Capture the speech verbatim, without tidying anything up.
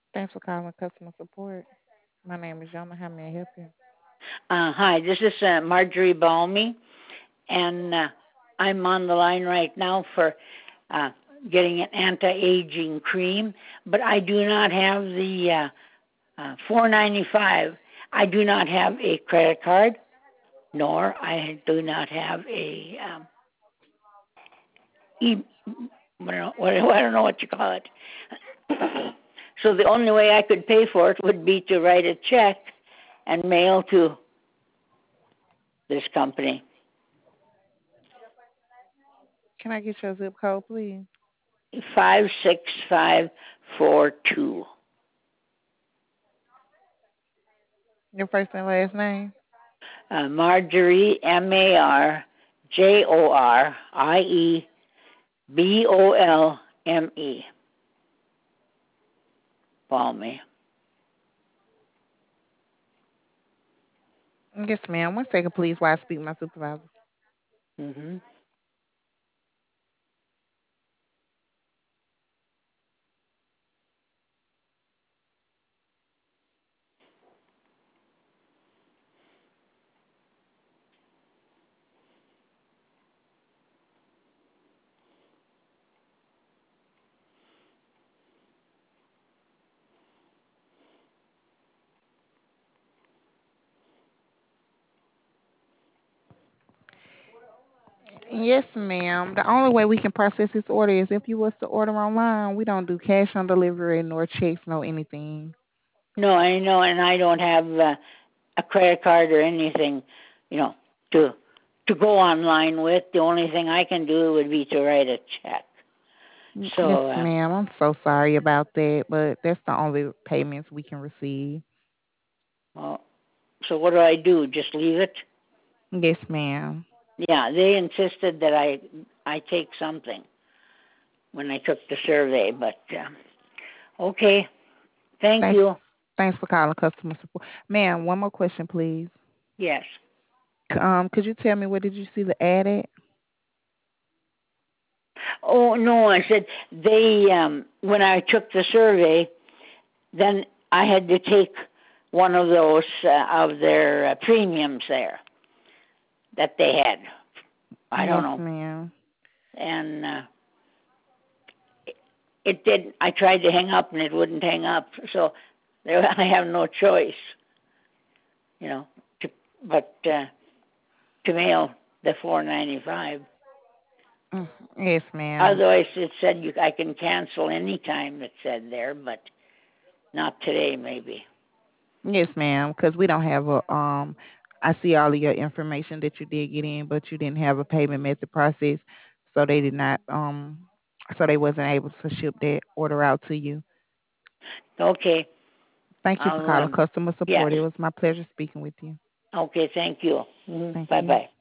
Thanks for calling customer support. My name is Yama. How may I help you? Uh, hi, this is uh, Marjorie Balmy, and uh, I'm on the line right now for uh, getting an anti-aging cream, but I do not have the uh, uh, four ninety-five. I do not have a credit card, nor I do not have a um, e. I don't, know, I don't know what you call it. So the only way I could pay for it would be to write a check and mail to this company. Can I get your zip code, please? Five six five four two. Your first and last name? Uh, Marjorie, M A R J O R I E B O L M E. Balmy. Yes, ma'am. One second, please, while I speak to my supervisor. Mm-hmm. Yes, ma'am. The only way we can process this order is if you was to order online. We don't do cash on delivery, nor checks, nor anything. No, I know, and I don't have uh, a credit card or anything, you know, to to go online with. The only thing I can do would be to write a check. So, Yes, uh, ma'am. I'm so sorry about that, but that's the only payments we can receive. well, so what do I do? Just leave it? Yes, ma'am. Yeah, they insisted that I I take something when I took the survey, but uh, okay. Thank Thanks. you. Thanks for calling customer support, ma'am. One more question, please. Yes. C- Um, could you tell me where did you see the ad at? Oh no, I said they um when I took the survey, then I had to take one of those uh, of their uh, premiums there that they had. I don't Yes, know. ma'am. And uh, it, it did. I tried to hang up and it wouldn't hang up. So there, I have no choice, you know, to, but uh, to mail the four ninety five. Mm, yes, ma'am. Otherwise, it said you I can cancel any time. It said there, but not today, maybe. Yes, ma'am. Because we don't have a um. I see all of your information that you did get in, but you didn't have a payment method process, so they did not um. So they wasn't able to ship that order out to you. Okay. Thank you for I'll calling um. customer Yes. support. It was my pleasure speaking with you. Okay. Thank you. Mm, Thank bye you. bye.